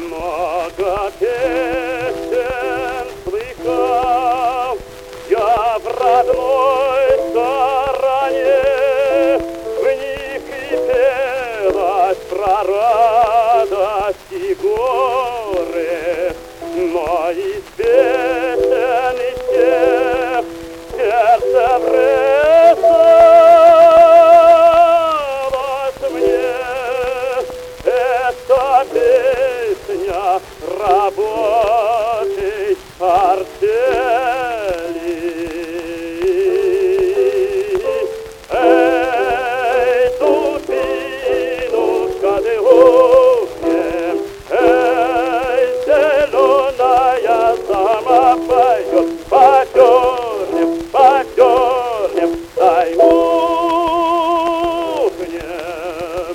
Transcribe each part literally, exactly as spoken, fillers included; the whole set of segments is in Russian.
Много песен слыхал я в родной стороне, в них и пелась про радость и горы, но из песен и тех сердце врезалось мне. Это песня рабочей артели. Эй, дубинушка, ты гукнем, эй, зеленая сама поет, потернем, потернем, дай ухнем.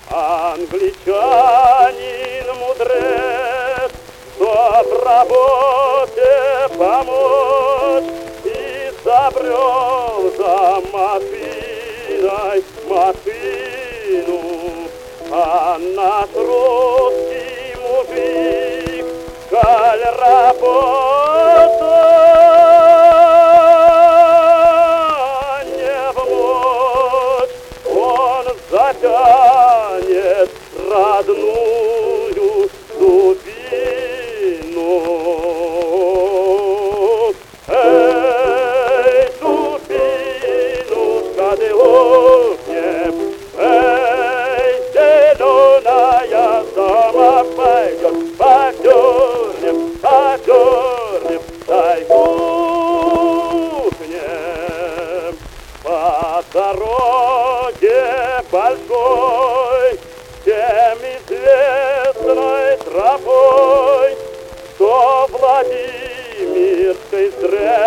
Англичанин мудрец, чтоб работе помочь, изобрел за машиной машину, а наш русский мужик, коль работа не в мочь, он затянет родную дубину. Эй, дубинушка, ты гукнем, эй, зеленая сама пойдет, потернем, потернем, дай гукнем. По дороге большой, всем известной тропой, что Владимирской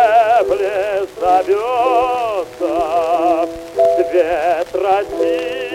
древле зовется, свет России